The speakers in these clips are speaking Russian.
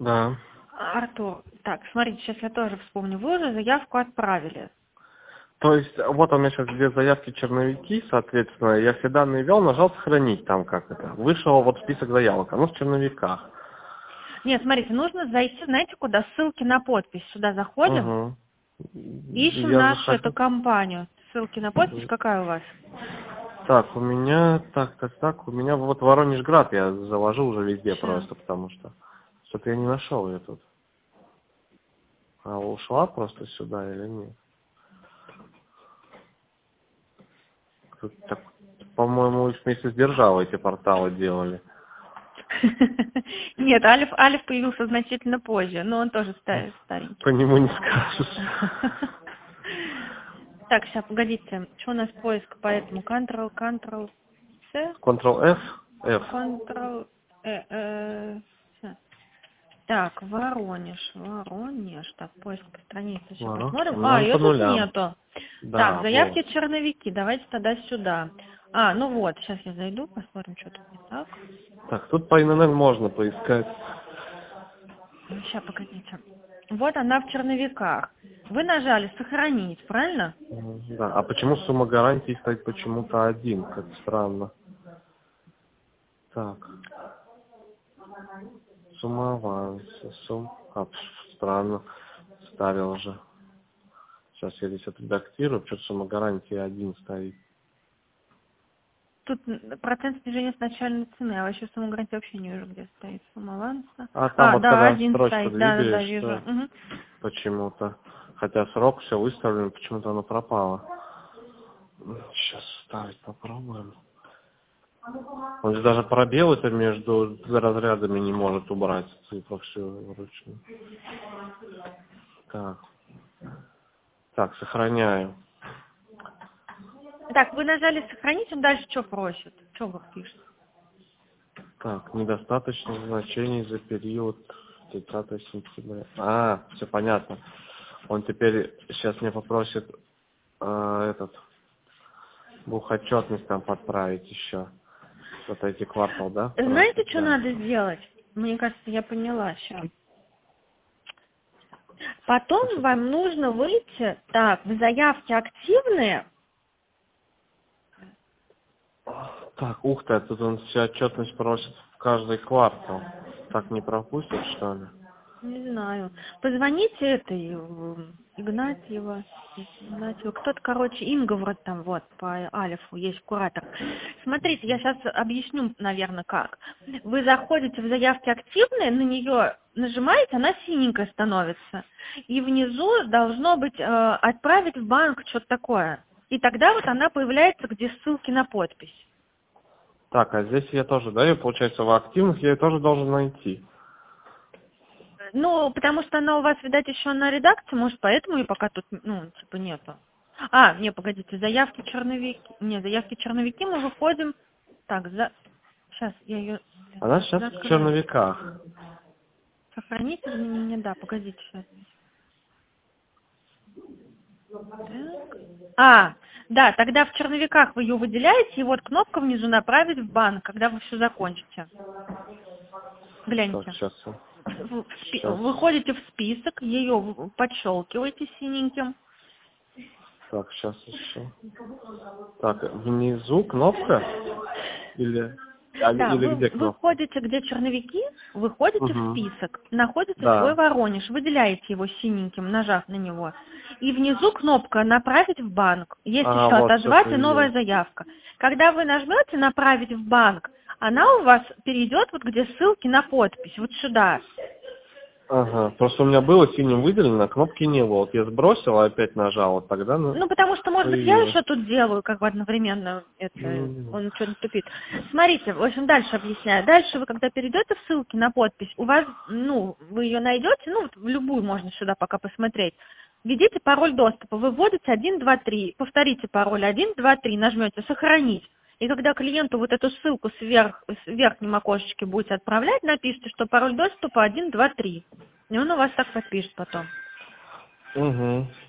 Да. Артур, так, смотрите, сейчас я тоже вспомню. Вы уже заявку отправили. То есть, вот у меня сейчас две заявки черновики, соответственно, я все данные ввел, нажал сохранить там как это. Вышел вот список заявок, оно в черновиках. Нет, смотрите, нужно зайти, знаете куда? Ссылки на подпись. Сюда заходим, Угу. ищем Я нашу эту захожу. компанию. Ссылки на подпись какая у вас? Так, у меня, так, у меня вот Воронежград я заложил уже везде Сейчас. просто, потому что что-то я не нашел ее тут. А ушла просто сюда или нет? Тут так, по-моему, их вместе с державой эти порталы делали. Нет, Алиф появился значительно позже, но он тоже По старенький. нему не скажешь. Так, сейчас, погодите. Что у нас поиск по этому? Ctrl-C? Ctrl-F, F. Ctrl... щас. Так, Воронеж. Так, поиск по странице. Сейчас Ага. посмотрим. Ну, он Ее по тут нулям. нету. Так, Да, вот. заявки черновики. Давайте тогда сюда. Ну вот, сейчас я зайду, посмотрим, что тут не так. Так, тут по ИНН можно поискать. Сейчас, погодите. Вот она в черновиках. Вы нажали «Сохранить», правильно? Да. А почему сумма гарантии стоит почему-то 1? Как странно. Так. Сумма аванса. Странно. Ставил же. Сейчас я здесь отредактирую. Что-то сумма гарантии 1 стоит. Тут процент снижения с начальной цены, а вообще сумма гарантии вообще не вижу, где стоит сумма аванса. А там вот Да, когда 1 строчку стоит, да, двигаешь, вижу. то Мгм. почему-то. Хотя срок все выставлен, почему-то оно пропало. Сейчас ставить попробуем. Он же даже пробелы-то между разрядами не может убрать. Цифру все вручную. Так. Так, сохраняю. Так, вы нажали «Сохранить», он дальше что просит? Что вы пишете? Так, недостаточно значений за период 30 сентября. Все понятно. Он теперь сейчас мне попросит бухотчетность там подправить еще. Вот эти квартал, да? Знаете, Просит, что да. надо сделать? Мне кажется, я поняла сейчас. Потом Сейчас. вам нужно выйти, так, в заявки активные. Так, ух ты, тут он всю отчетность просит в каждый квартал. Так не пропустит, что ли? Не знаю. Позвоните этой Игнатьева. Кто-то, короче, Инга вроде там вот по Алифу есть куратор. Смотрите, я сейчас объясню, наверное, как. Вы заходите в заявки активные, на нее нажимаете, она синенькая становится. И внизу должно быть отправить в банк, что-то такое. И тогда вот она появляется, где ссылки на подпись. Так, а здесь я тоже, да, и получается в активных я ее тоже должен найти. Ну, потому что она у вас, видать, еще на редакции, может, поэтому и пока тут, нету. Не, погодите, заявки черновики мы выходим. Так, сейчас я ее Она сейчас в закрою. черновиках. Сохранить изменения, да, погодите сейчас. Так. Да, тогда в черновиках вы ее выделяете, и вот кнопка внизу «Направить в банк», когда вы все закончите. Так, Гляньте. сейчас. Выходите в список, ее подщелкиваете синеньким. Так, сейчас еще. Так, внизу кнопка? Или Да, где вы кнопка? входите, где черновики, выходите в Угу. список, находите свой Да. Воронеж, выделяете его синеньким, нажав на него. И внизу кнопка «Направить в банк». Есть еще Вот, все «Отозвать» и «Новая появилось. заявка». Когда вы нажмете «Направить в банк», она у вас перейдет вот где ссылки на подпись, вот сюда. Ага. Просто у меня было синим выделено, а кнопки не было. Вот я сбросил, а опять нажал, вот тогда Потому что, может быть, я появилось. еще тут делаю, как бы одновременно Ну, он что-то тупит. Смотрите, в общем, дальше объясняю. Дальше вы, когда перейдете в ссылки на подпись, у вас, вы ее найдете, вот в любую можно сюда пока посмотреть. Введите пароль доступа, вы вводите 1, 2, 3, повторите пароль 1, 2, 3, нажмете «Сохранить». И когда клиенту вот эту ссылку с верхнем окошечке будете отправлять, напишите, что пароль доступа 1, 2, 3. И он у вас так подпишет потом. Угу.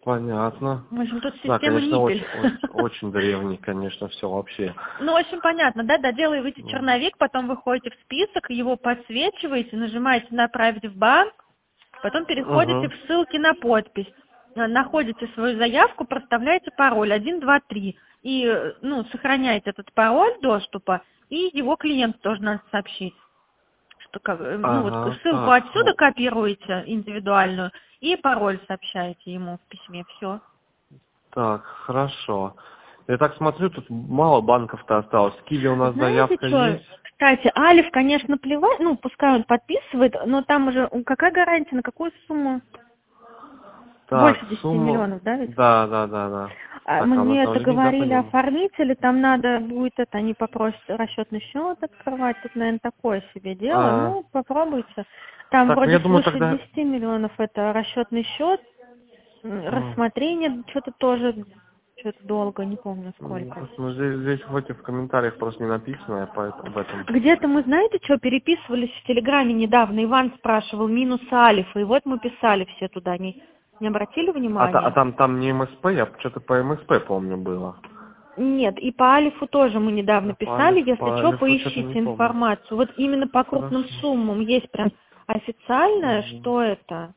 Понятно. В общем, тут Да, система конечно, Ниппель. очень древний, конечно, все вообще. Ну, очень понятно, да, доделываете черновик, потом выходите в список, его подсвечиваете, нажимаете «Направить в банк», потом переходите Угу. в ссылки на подпись, находите свою заявку, проставляете пароль 1, 2, 3 и, ну, сохраняете этот пароль доступа, и его клиенту тоже надо сообщить. Что, ну, вот Ага, ссылку так. отсюда копируете индивидуальную и пароль сообщаете ему в письме, все. Так, хорошо. Я так смотрю, тут мало банков-то осталось. В Киеве у нас Знаете заявка что? есть. Кстати, Алиф, конечно, плевать, ну, пускай он подписывает, но там уже какая гарантия, на какую сумму? Так, Больше 10 сумма... миллионов, да, ведь? Да. Так, а у нас Мне там это лимит, да, по говорили нему? оформители, там надо будет это, они попросят расчетный счет открывать, тут, наверное, такое себе дело, А, ну, попробуйте. Там так, ну вроде я думаю свыше тогда... 10 миллионов это расчетный счет, рассмотрение что-то тоже, что-то долго, не помню сколько. Ну, здесь в этих комментариях просто не написано, я поэтому об этом. Где-то мы, знаете, что, переписывались в Телеграме недавно, Иван спрашивал минус Алифа, и вот мы писали все туда, не обратили А внимания? там не МСП, я что-то по МСП помню было. Нет, и по Алифу тоже мы недавно А писали, по если что, Алифу что-то не поищите помню. информацию. Вот именно по крупным Хорошо. суммам есть прям официальное, Мгм. что это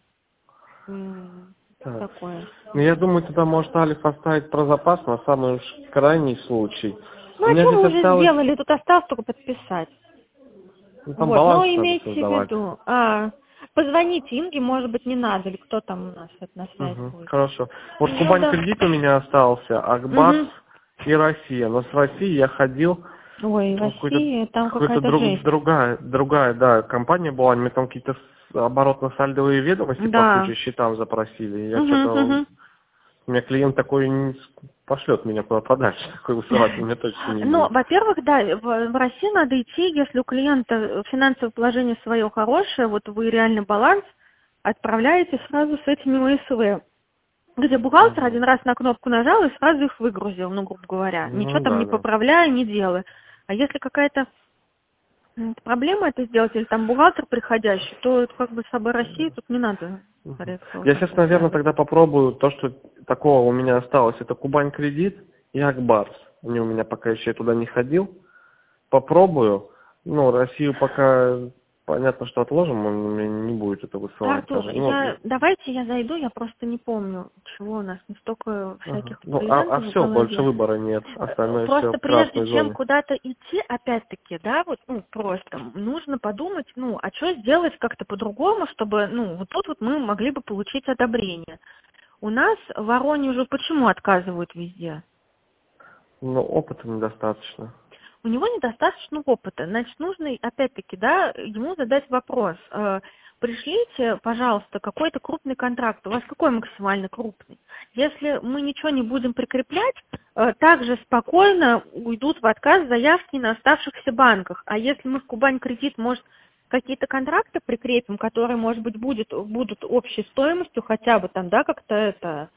Так. такое. Ну, я думаю, тогда может Алиф оставить про запас на самый уж крайний случай. Ну, У а меня что здесь мы уже осталось... сделали? Тут осталось только подписать. Ну, там Вот, но баланс надо имейте в создавать. виду. Позвоните Инге, может быть, не надо, или кто там у нас на связи Угу. будет. Хорошо. Вот Ну, Кубань да. кредит у меня остался, Акбарс Мгм. и Россия. Но с Россией я ходил, Ой, какой-то Россия, там какая-то жесть. другая, да, компания была, мне там какие-то оборотно-сальдовые ведомости по Да. куче счетам запросили. Я Мгм, что-то, мгм. у меня клиент такой пошлет меня куда подальше, такой высылатель мне точно не Ну, будет. во-первых, да, в Россию надо идти, если у клиента финансовое положение свое хорошее, вот вы реально баланс отправляете сразу с этими ОСВ, где бухгалтер один Угу. раз на кнопку нажал и сразу их выгрузил, ну, грубо говоря, ничего Ну там не да. поправляя, не делая. А если какая-то проблема это сделать, или там бухгалтер приходящий, то это как бы с собой России тут не надо Мгм. коррекцию Я сейчас, как-то наверное, устраивать. тогда попробую то, что такого у меня осталось. Это Кубань кредит и Акбарс. Они у меня пока еще я туда не ходил. Попробую. Ну, Россию пока понятно, что отложим, он мне не будет это высылать Артур, даже. Ну, давайте я зайду, я просто не помню, чего у нас, не столько ага. всяких тут Ну, клиентов в все, больше голове. выбора нет. Остальное все Просто в прежде красной чем зоне. куда-то идти, опять-таки, да, вот, ну, просто нужно подумать, ну, а что сделать как-то по-другому, чтобы, ну, вот тут вот мы могли бы получить одобрение. У нас в Воронеже почему отказывают везде? Но опыта недостаточно. У него недостаточно опыта. Значит, нужно, опять-таки, да, ему задать вопрос. Пришлите, пожалуйста, какой-то крупный контракт. У вас какой максимально крупный? Если мы ничего не будем прикреплять, также спокойно уйдут в отказ заявки на оставшихся банках. А если мы в Кубань кредит, может, какие-то контракты прикрепим, которые, может быть, будут общей стоимостью хотя бы там, да, как-то это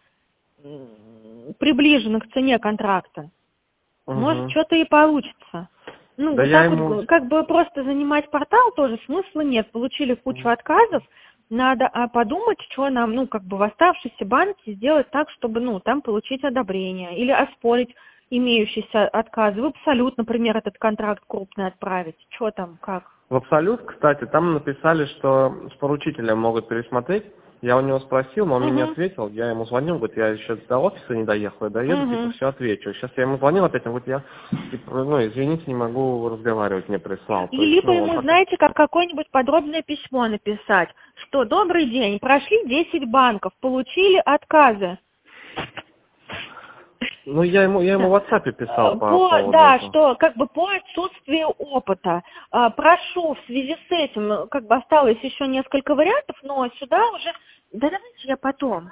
приближены к цене контракта. Может, Угу. что-то и получится. Ну, Да вот я так ему... вот, как бы просто занимать портал тоже смысла нет. Получили кучу отказов, надо подумать, что нам, ну, как бы в оставшиеся банки сделать так, чтобы, ну, там получить одобрение. Или оспорить имеющиеся отказы. В Абсолют, например, этот контракт крупный отправить. Что там, как? В Абсолют, кстати, там написали, что с поручителем могут пересмотреть. Я у него спросил, но он мне не Угу, ответил. Я ему звонил, говорит, я еще до офиса не доехал, я доеду, типа, угу. все отвечу. Сейчас я ему звонил опять, он говорит, я, типа, ну, извините, не могу разговаривать, мне прислал. И То есть, либо ну, он ему, пока... знаете, как какое-нибудь подробное письмо написать, что «Добрый день, прошли 10 банков, получили отказы». Ну, я ему в WhatsApp писал по поводу Да, этого. что как бы по отсутствию опыта. Прошу, в связи с этим, как бы осталось еще несколько вариантов, но сюда уже, да давайте я потом.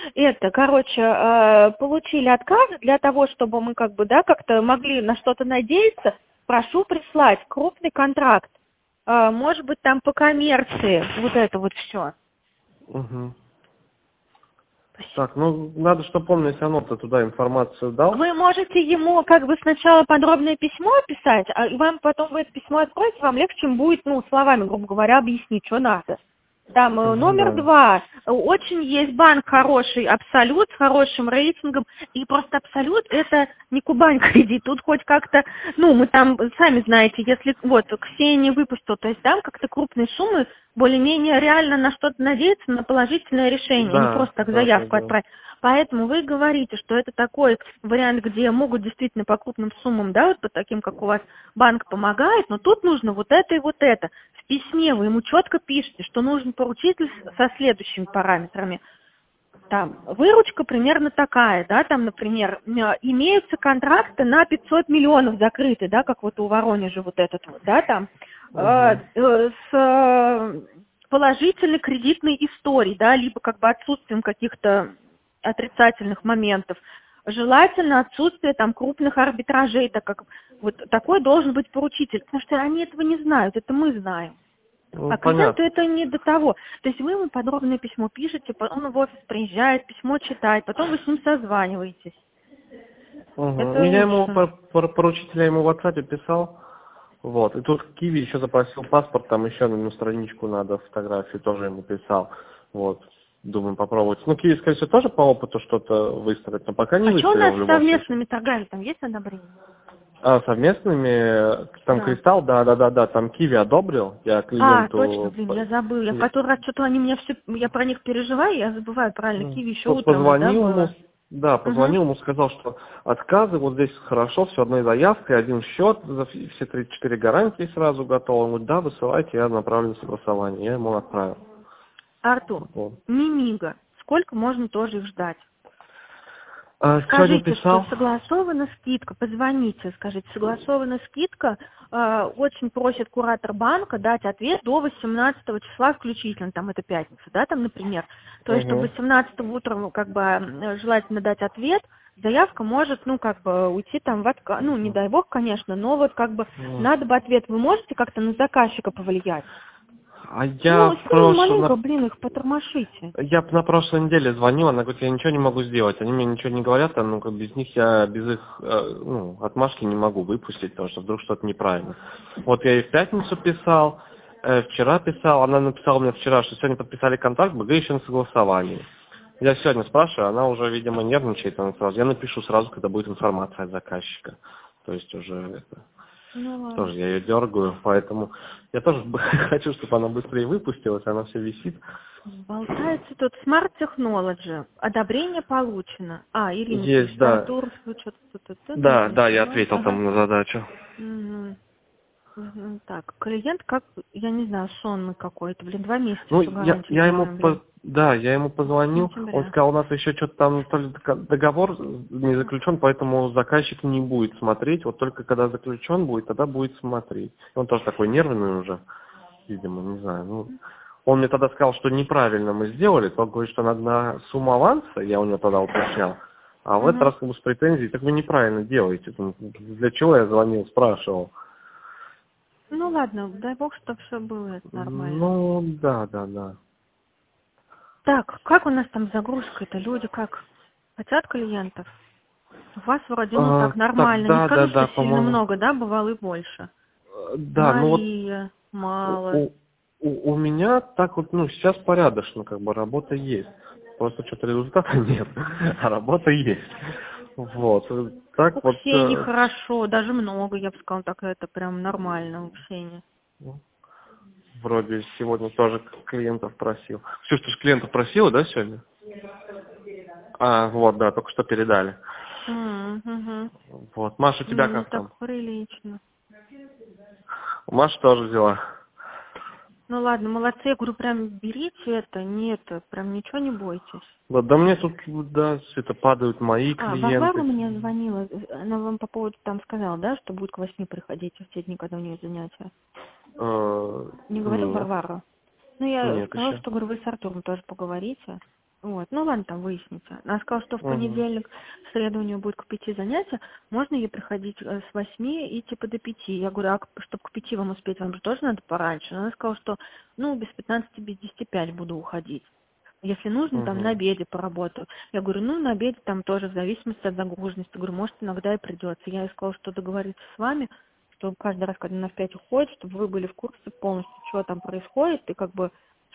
Получили отказы для того, чтобы мы как бы, да, как-то могли на что-то надеяться, прошу прислать крупный контракт. Может быть, там по коммерции, вот это вот все. Угу. Так, ну, надо, чтобы он мне все равно туда информацию дал. Вы можете ему как бы сначала подробное письмо писать, а вам потом вы это письмо откроете, вам легче будет, ну, словами, грубо говоря, объяснить, что надо. Там номер Да. 2. Очень есть банк хороший, Абсолют, с хорошим рейтингом. И просто Абсолют это не Кубань кредит. Тут хоть как-то, ну, мы там, сами знаете, если вот Ксения выпустил, то есть там как-то крупные суммы, более-менее реально на что-то надеяться, на положительное решение, а не Да, просто так да, заявку да. отправить. Поэтому вы говорите, что это такой вариант, где могут действительно по крупным суммам, да, вот по таким, как у вас банк помогает, но тут нужно вот это и вот это. В письме вы ему четко пишете, что нужен поручитель со следующими параметрами. Там, выручка примерно такая, да, там, например, имеются контракты на 500 миллионов закрыты, да, как вот у Воронежа вот этот вот, да, там, с положительной кредитной историей, да, либо как бы отсутствием каких-то отрицательных моментов. Желательно отсутствие там крупных арбитражей, так как вот такой должен быть поручитель, потому что они этого не знают, это мы знаем. Ну, А клиенту понятно. это не до того. То есть вы ему подробное письмо пишете, он в офис приезжает, письмо читает, потом вы с ним созваниваетесь. Ну, Это я ему лучше. поручителя ему в WhatsApp писал. Вот. И тут Киви еще запросил паспорт, там еще на страничку надо фотографию, тоже ему писал. Вот. Думаю, попробовать. Ну, Киви, скорее всего, тоже по опыту что-то выстроит, но пока не А что у нас выстрелил в с любом случае. совместными торгами? Там есть одобрение? А совместными, там Да. Кристалл, да, там Киви одобрил, я А, точно, клиенту блин, я забыла. Я в который раз что-то они меня все, я про них переживаю, я забываю правильно. Киви еще утром же, да, позвонил ему, было? да, Угу. позвонил ему, сказал, что отказы, вот здесь хорошо, все одной заявкой, один счет, за все 34 гарантии сразу готовы. Он говорит, да, высылайте, я направлю на согласование. Я ему отправил. Артур, Вот. мимига. Сколько можно тоже их ждать? Сегодня Скажите, что писал. согласована скидка, позвоните, скажите, согласована скидка, очень просит куратор банка дать ответ до 18 числа включительно, там это пятница, да, там, например. То есть, чтобы Угу. 18 утром, как бы, желательно дать ответ, заявка может, ну, как бы, уйти там в отказ, ну, не дай бог, конечно, но вот, как бы, надо бы ответ, вы можете как-то на заказчика повлиять? А Ну, с ними маленько, блин, их потормошите. я на прошлой неделе звонил, она говорит, я ничего не могу сделать. Они мне ничего не говорят, а ну как без них я без их отмашки не могу выпустить, потому что вдруг что-то неправильно. Вот я ей в пятницу писал, вчера писал, она написала мне вчера, что сегодня подписали контракт, БГ еще на согласовании. Я сегодня спрашиваю, она уже, видимо, нервничает, она сразу. Я напишу сразу, когда будет информация от заказчика. То есть уже это. Ну, ладно. Тоже я ее дергаю, поэтому я тоже хочу, чтобы она быстрее выпустилась, она все висит. Болтается тут Smart Technology. Одобрение получено. А, Ирина Есть, пишет. да. Артур, что-то Да, нужно да, я сделать. ответил Ага. там на задачу. Мгм. Мгм. Так, клиент как, я не знаю, сонный какой-то. Блин, 2 месяца Ну, еще гарантию я ему, делаем, блин. да, я ему С позвонил, он сентября. сказал, у нас еще что-то там, то ли договор не заключен, поэтому заказчик не будет смотреть, вот только когда заключен будет, тогда будет смотреть. Он тоже такой нервный уже, видимо, не знаю, ну. Он мне тогда сказал, что неправильно мы сделали, он говорит, что надо на сумму аванса, я у него тогда уточнял, а в этот Угу. раз как бы с претензией, так вы неправильно делаете, для чего я звонил, спрашивал. Ну ладно, дай бог, чтобы все было это нормально. Ну, да. Так, как у нас там с загрузкой-то? Люди как? Хотят клиентов? У вас вроде, ну так, Так, нормально. Не скажу, что да, сильно по-моему. много, да, бывало и больше. Да, ну вот Мария, у, мало. у- у меня так вот, ну, сейчас порядочно, как бы работа есть. Просто что-то результата нет, а работа есть. Вот. У Так вот, Ксении хорошо, даже много, я бы сказала, так это прям нормально у Ксении. вроде сегодня тоже клиентов просил. Ксюш, ты же клиентов просила, да, сегодня? А, вот, да, только что передали. Угу. Вот. Маша, у тебя Ну, как так там? прилично. Маша тоже взяла. Ну ладно, молодцы, я говорю, прям берите это, нет, прям ничего не бойтесь. Вот, да мне тут, да, это падают мои А, Варвара клиенты. мне звонила, она вам по поводу там сказала, да, что будет к 8 приходить в те дни, когда у нее занятия. Не говорил Нет, Варвара? Ну, я нет сказала, еще. что, говорю, вы с Артуром тоже поговорите. Вот. Ну, ладно, там выясните. Она сказала, что в Угу. понедельник, в среду у нее будет к 5 занятия. Можно ей приходить с 8 и типа до 5. Я говорю, а чтобы к 5 вам успеть, вам же тоже надо пораньше. Она сказала, что, ну, без 15, без 10 5 буду уходить. Если нужно, там на Угу. обеде поработаю. Я говорю, ну, на обеде там тоже в зависимости от загруженности. Говорю, может, иногда и придется. Я ей сказала, что договориться с вами, что каждый раз, когда она в 5 уходит, чтобы вы были в курсе полностью, что там происходит, и как бы,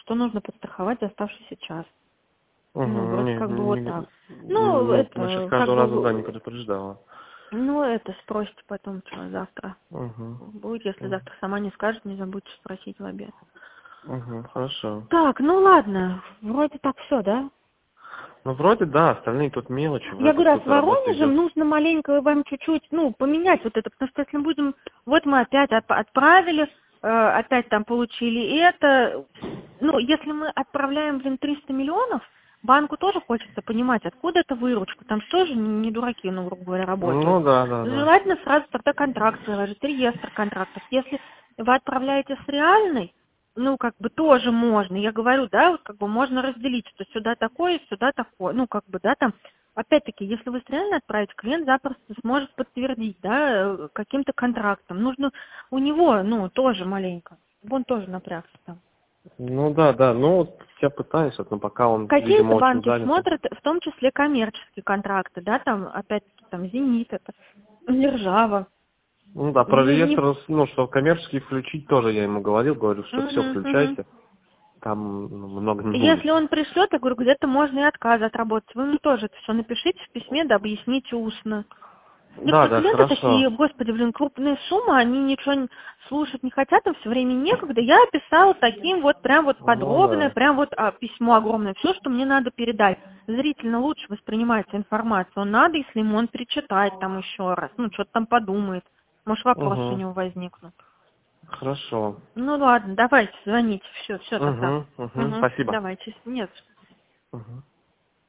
что нужно подстраховать за оставшийся час. Угу, Ну, вроде не, как бы не, вот не, так. Ну, насчет это, как каждого раза, да, не бы, предупреждала. ну, это спросите потом, что завтра Угу. будет. Если завтра сама не скажет, не забудьте спросить в обед. Угу, хорошо. Так, ну ладно, вроде так все, да? Ну, вроде, да, остальные тут мелочи, Я вроде говорю, а с тут работа Воронежем идет. нужно маленько вам чуть-чуть, ну, поменять вот это, потому что если мы будем, вот мы опять отправили, опять там получили это, ну, если мы отправляем, 300 миллионов, банку тоже хочется понимать, откуда эта выручка, там тоже не дураки, ну, грубо говоря, работают. Ну, да, да, да. Желательно сразу тогда контракт приложить, реестр контрактов. Если вы отправляете с реальной, ну, как бы тоже можно. Я говорю, да, вот как бы можно разделить, что сюда такое, сюда такое. Ну, как бы, да, там, опять-таки, если вы реально отправите, клиент запросто сможет подтвердить, да, каким-то контрактом. Нужно у него, ну, тоже маленько, чтобы он тоже напрягся там. Ну, да, да, ну, вот я пытаюсь, вот, но пока он, Какие-то видимо, очень банки занят. смотрят, в том числе коммерческие контракты, да, там, опять-таки, там, «Зенит», это, Держава. Ну, да, про Не... реестр, ну, что коммерческий включить тоже я ему говорил, что все Мгм, мгм. включайте, там много не будет. Если он пришлет, я говорю, где-то можно и отказы отработать. Вы мне тоже это все напишите в письме, да объясните устно. Да, Некоторые да, клиенты хорошо. такие, господи, крупные суммы, они ничего слушать не хотят, им все время некогда. Я писала таким вот, прям вот Ну, подробное, да. прям вот письмо огромное, все, что мне надо передать. Зрительно лучше воспринимается информацию. Надо, если ему он перечитает там еще раз, ну, что-то там подумает. Может, вопросы у Угу. него возникнут. Хорошо. Ну, ладно, давайте, звоните, все тогда. Угу, угу, Угу, спасибо. давайте, нет. Угу.